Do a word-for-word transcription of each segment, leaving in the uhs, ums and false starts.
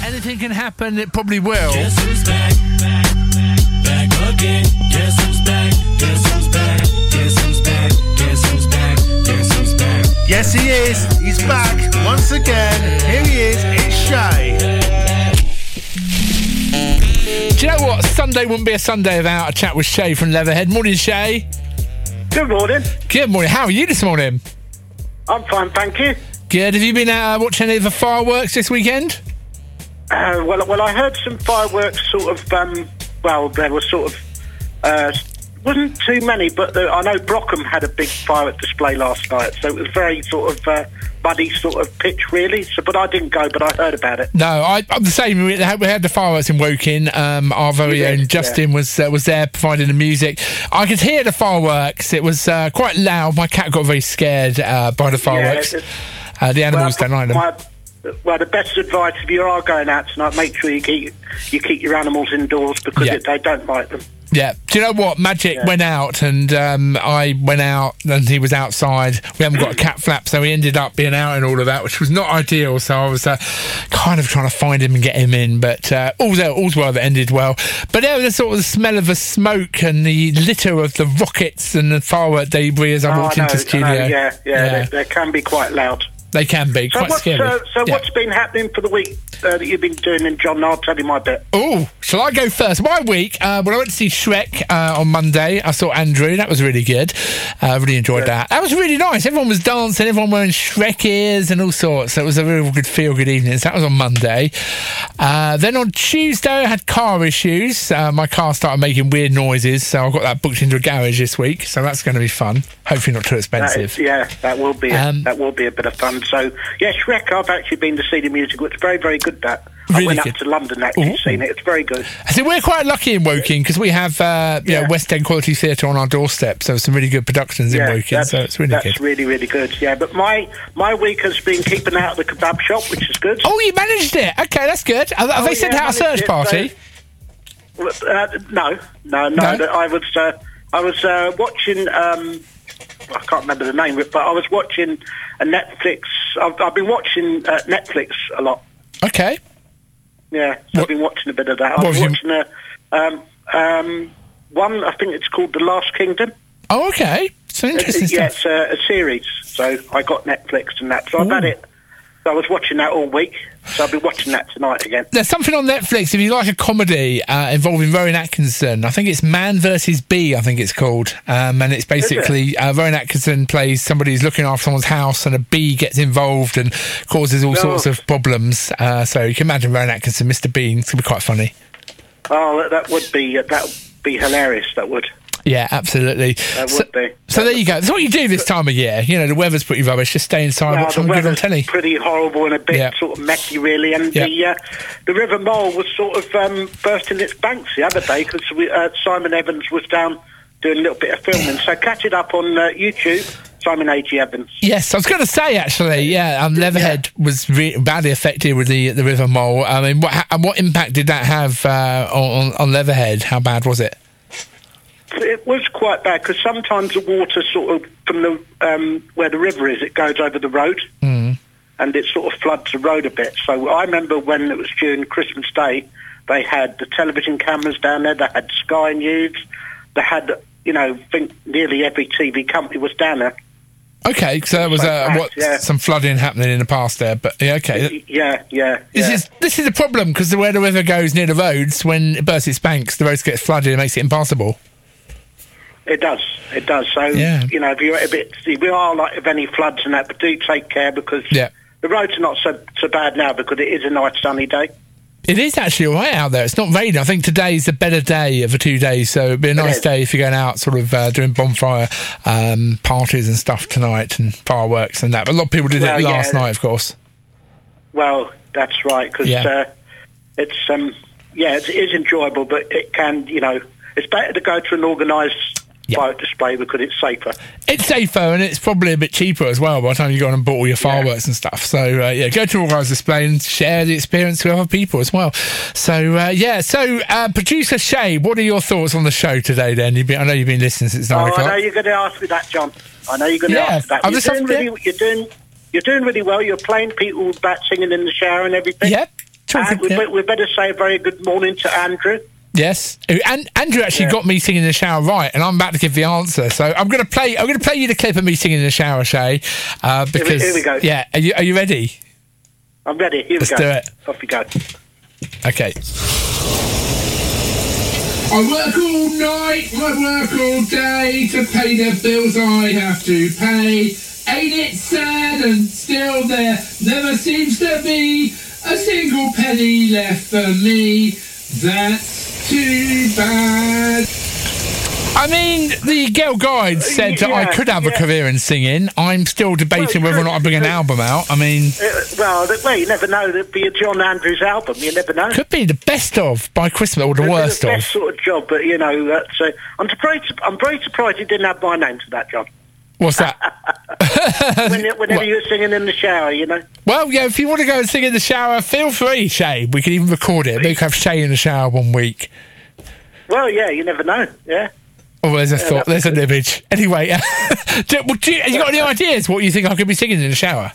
anything can happen. It probably will. Guess who's back, back, back again. Guess who's back, guess who's back, guess who's back, guess who's back, guess who's back. Yes, he is. He's back once again. Here he is. It's Shay. Do you know what? Sunday wouldn't be a Sunday without a chat with Shay from Leatherhead. Morning, Shay. Good morning. Good morning. How are you this morning? I'm fine, thank you. Good. Have you been uh, watching any of the fireworks this weekend? Uh, well, well, I heard some fireworks. Sort of. Um, well, there was sort of. Uh, wasn't too many, but the, I know Brockham had a big firework display last night, so it was very sort of uh, muddy sort of pitch, really. So, but I didn't go, but I heard about it. No, I, I'm the same. We had, we had the fireworks in Woking. Um, our very did, own Justin yeah. was uh, was there providing the music. I could hear the fireworks. It was uh, quite loud. My cat got very scared uh, by the fireworks. Yeah, uh, the animals well, don't like them. My, well, the best advice if you are going out tonight, make sure you keep you keep your animals indoors because Yeah. it, they don't like them. Yeah. Do you know what? Magic Yeah. went out and um, I went out and he was outside. We haven't got a cat flap, so he ended up being out and all of that, which was not ideal. So I was uh, kind of trying to find him and get him in. But uh, all's, all's well that ended well. But there was a sort of the smell of the smoke and the litter of the rockets and the firework debris as I Oh, walked I into know, the studio. I know, yeah, yeah, Yeah. They, they can be quite loud. They can be So quite what's, scary. uh, so Yeah. what's been happening for the week uh, that you've been doing in John? I'll tell you my bit. Oh, shall I go first? My week, uh, when I went to see Shrek uh, on Monday, I saw Andrew. That was really good. I uh, really enjoyed Yeah. that. That was really nice. Everyone was dancing, everyone wearing Shrek ears and all sorts. So it was a real good feel good evening. So that was on Monday. Uh, then on Tuesday, I had car issues. Uh, my car started making weird noises, so I got that booked into a garage this week. So that's going to be fun. Hopefully not too That expensive. is, yeah, that will be a, Um, that will be a bit of fun. So yeah, Shrek. I've actually been to see the musical. It's very very good. That I Really went good. up to London actually Ooh. seen it. It's very good. So we're quite lucky in Woking because we have uh, you Yeah. know, West End Quality Theatre on our doorstep. So some really good productions in Yeah, Woking. that's, So it's really that's good. really really good. Yeah, but my my week has been keeping out of the kebab shop, which is good. Oh, you managed it. Okay, that's good. Have, have Oh, they sent yeah, out a managed search it, party? so- Uh, no, no, no. No? but I was uh, I was uh, watching. Um, I can't remember the name of it, but I was watching a Netflix. I've, I've been watching uh, Netflix a lot. Okay. Yeah, so What- I've been watching a bit of that. I what was have you- watching a um, um, one. I think it's called The Last Kingdom. Oh, okay. So interesting yeah, stuff. it's a, a series. So I got Netflix and that. So I've Ooh. had it. So I was watching that all week. So I'll be watching that tonight again. There's something on Netflix, if you like a comedy uh, involving Rowan Atkinson. I think it's Man versus Bee, I think it's called. Um, and it's basically uh, Rowan Atkinson plays somebody who's looking after someone's house and a bee gets involved and causes all Oh. sorts of problems. Uh, so you can imagine Rowan Atkinson, Mister Bean. It's going to be quite funny. Oh, that, that would be uh, that would be hilarious. That would. Yeah, absolutely. That so, would be. So there you go. That's what you do this time of year. You know, the weather's pretty rubbish. Just stay inside, Well, watch the something good on weather's telly. pretty horrible and a bit Yeah. sort of messy, really. And Yeah. the uh, the River Mole was sort of um, bursting its banks the other day because uh, Simon Evans was down doing a little bit of filming. So catch it up on uh, YouTube. Simon A G Evans. Yes, I was going to say actually, yeah, um, Leatherhead was re- badly affected with the the River Mole. I mean, what ha- what impact did that have uh, on on Leatherhead? How bad was it? It was quite bad because sometimes the water sort of from the um, where the river is, it goes over the road Mm. and it sort of floods the road a bit. So I remember when it was during Christmas Day, they had the television cameras down there. They had Sky News. They had, you know, I think nearly every T V company was down there. Okay, so there was Like uh, that, what yeah. some flooding happening in the past there, but yeah, okay. Yeah, yeah. This yeah. is this is a problem because where the river goes near the roads, when it bursts its banks, the roads get flooded and makes it impassable. It does, it does. So, Yeah. you know, if you're a bit, if we are like, if any floods and that, but do take care because Yeah. the roads are not so so bad now because it is a nice sunny day. It is actually all right out there. It's not raining. I think today's a better day of the two days, so it'd be a nice is. day if you're going out sort of uh, doing bonfire um, parties and stuff tonight and fireworks and that. But a lot of people did Well, it last yeah. night, of course. Well, that's right, because Yeah. uh, it's, um, yeah, it is enjoyable, but it can, you know, it's better to go to an organised Yeah. firework display because it's safer. It's safer and it's probably a bit cheaper as well by the time you go on and bought all your fireworks and stuff. So, uh, yeah, go to an organised display and share the experience with other people as well. So, uh, yeah, so uh, producer Shay, what are your thoughts on the show today then? You've been, I know you've been listening since nine Oh, o'clock. I know you're going to ask me that, John. I know you're going to Yeah, ask that. I'm You're just doing, up there. really, you're, doing, you're doing really well. You're playing people back singing in the shower and everything. Yep. Talking, and we, yeah. we better say a very good morning to Andrew. Yes, and Andrew actually Yeah. got me singing in the shower right, and I'm about to give the answer. So I'm going to play. I'm going to play you the clip of me singing in the shower, Shay. Uh, because here we go. yeah, are you are you ready? I'm ready. Here Let's we go. do it. Off you go. Okay. I work all night, I work all day to pay the bills I have to pay. Ain't it sad and still there never seems to be a single penny left for me. That's too bad. I mean, the Girl Guide said that I Yeah, could have a yeah. career in singing. I'm still debating Well, whether or not I bring an could- album out. I mean, Uh, well, th- well, you never know. There'd be a John Andrews album. You never know. could be the best of by Christmas or the It'd be worst the of. best sort of job, but you know, that's. Uh, I'm surprised. I'm very surprised you didn't have my name to that, John. What's that? When, whenever What? you were singing in the shower, you know. Well, yeah, if you want to go and sing in the shower, feel free, Shay. We can even record it. We could have Shay in the shower one week. Well, yeah, you never know. Yeah. Oh, there's a thought. There's an image. Anyway, do, well, do you, have you got any ideas what you think I could be singing in the shower?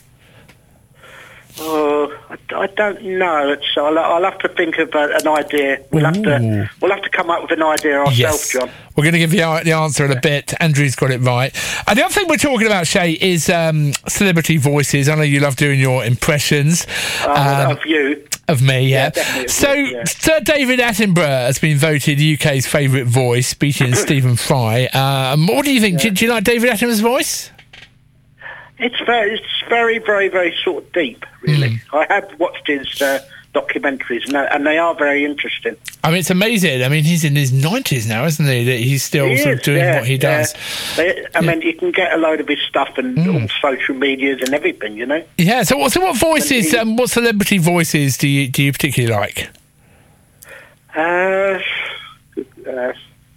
Oh, I, I don't know. It's, I'll, I'll have to think of uh, an idea. We'll have Ooh. to. We'll have to come up with an idea ourselves, Yes. John. We're going to give you the answer in a bit. Andrew's got it right. And the other thing we're talking about, Shay, is um, celebrity voices. I know you love doing your impressions. Uh, Um, of you. Of me, yeah. Yeah, definitely, so, yeah. Sir David Attenborough has been voted U K's favourite voice, beating Stephen Fry. Um, what do you think? Do, do you like David Attenborough's voice? It's very, it's very, very, very sort of deep, really. Hmm. I have watched his uh, documentaries, and, and they are very interesting. I mean, it's amazing. I mean, he's in his nineties now, isn't he? That he's still He sort of is, doing yeah, what he yeah. does. They, I mean, you can get a load of his stuff and Hmm. all social medias and everything, you know. Yeah. So, what? So, what voices? he- Um, what celebrity voices do you do you particularly like? Uh, uh,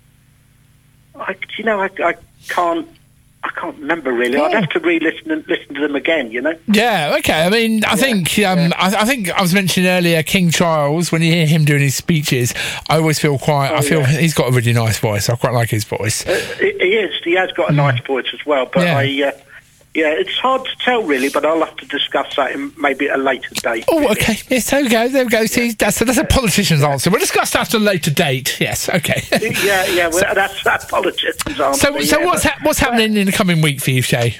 I, you know, I, I can't. I can't remember really. I'd Oh. have to re-listen and listen to them again. You know. Yeah, okay. I mean, I think um, I, I think I was mentioning earlier King Charles. When you hear him doing his speeches, I always feel quite. I Oh, feel yeah. he's got a really nice voice. I quite like his voice. Uh, he, he is. He has got a nice voice as well. But Yeah. I, uh, yeah, it's hard to tell really. But I'll have to discuss that in maybe at a later date. Oh, really. okay. Yes, there we go. There we go. See, that's that's a politician's answer. We'll discuss that at a later date. Yes, okay. Yeah, yeah. Well, that's that's politics. so, so what's ha- what's happening in the coming week for you, Shay?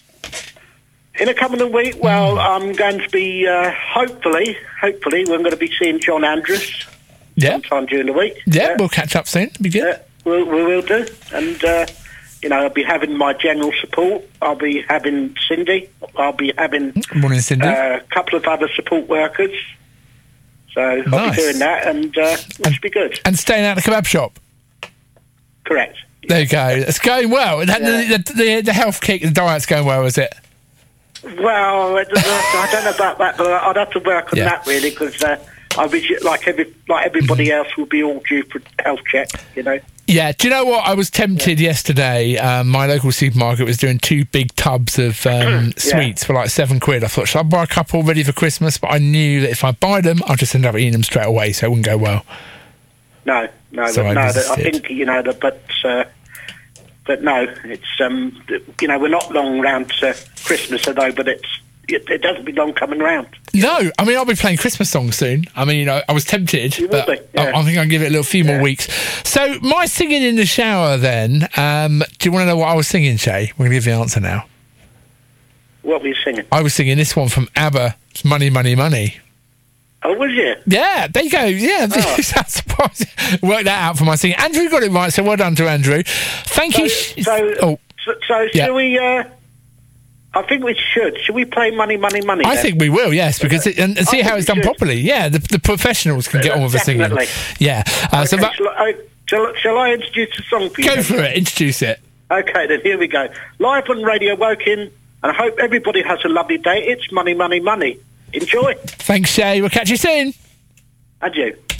In a coming week? Well, I'm going to be uh, hopefully, hopefully, we're going to be seeing John Andrews Yeah, sometime during the week. yeah. We'll catch up soon. Be good. Yeah, we'll, we will do. And, uh, you know, I'll be having my general support. I'll be having Cindy. I'll be having Morning, Cindy. uh, a couple of other support workers. So I'll Nice. be doing that, and uh, it should be good. and staying at the kebab shop. Correct. There you go. It's going well. And Yeah. the, the, the, the health kick, the diet's going well, is it? Well, I don't I don't know about that, but I'd have to work on Yeah. that really, because uh, I'll be ju- like every like everybody else will be all due for health check. You know. Yeah, do you know what? I was tempted yesterday. Um, my local supermarket was doing two big tubs of um, sweets for like seven quid. I thought, should I buy a couple ready for Christmas? But I knew that if I buy them, I'll just end up eating them straight away, so it wouldn't go well. No, no, So I no. that- I desisted. think you know that, but uh, but no, it's um, you know, we're not long round to Christmas though, but it's it, it doesn't be long coming round. No, I mean, I'll be playing Christmas songs soon. I mean, I, I was tempted, You will but be, I, yeah. I think I'll give it a little few more Yeah. weeks. So, my singing in the shower then, um, do you want to know what I was singing, Shay? We're going to give you the answer now. What were you singing? I was singing this one from ABBA, it's Money, Money, Money. Oh, was you? Yeah, there you go. Yeah, Oh. that's surprising. Worked that out for my singing. Andrew got it right, so well done to Andrew. Thank So, you. Sh- so, oh, so, so Yeah. shall we? Uh, I think we should. Should we play Money, Money, Money? I then? think we will, yes, because it, and, and see I how think it's we done should. properly. Yeah, the, the professionals can get on with the singing. Definitely. Yeah. Uh, so Okay, that, shall, I, shall, shall I introduce the song for you? go then? for it. Introduce it. Okay, then here we go. Live on Radio Woking, and I hope everybody has a lovely day. It's Money, Money, Money. Enjoy. Thanks, Shay. We'll catch you soon. And you.